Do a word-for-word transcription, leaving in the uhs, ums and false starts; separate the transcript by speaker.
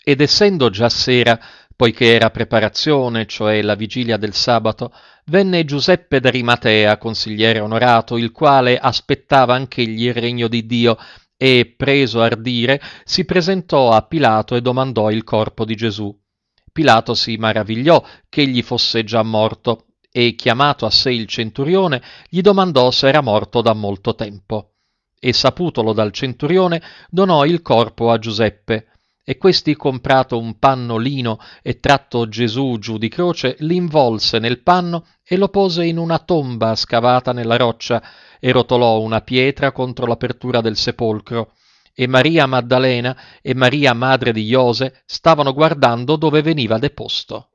Speaker 1: Ed essendo già sera, poiché era preparazione, cioè la vigilia del sabato, venne Giuseppe d'Arimatea, consigliere onorato, il quale aspettava anch'egli il regno di Dio, e, preso ardire, si presentò a Pilato e domandò il corpo di Gesù. Pilato si maravigliò ch'egli fosse già morto, e chiamato a sé il centurione, gli domandò se era morto da molto tempo. E saputolo dal centurione, donò il corpo a Giuseppe. E questi, comprato un panno lino e tratto Gesù giù di croce, l'involse nel panno e lo pose in una tomba scavata nella roccia, e rotolò una pietra contro l'apertura del sepolcro. E Maria Maddalena e Maria madre di Iose stavano guardando dove veniva deposto.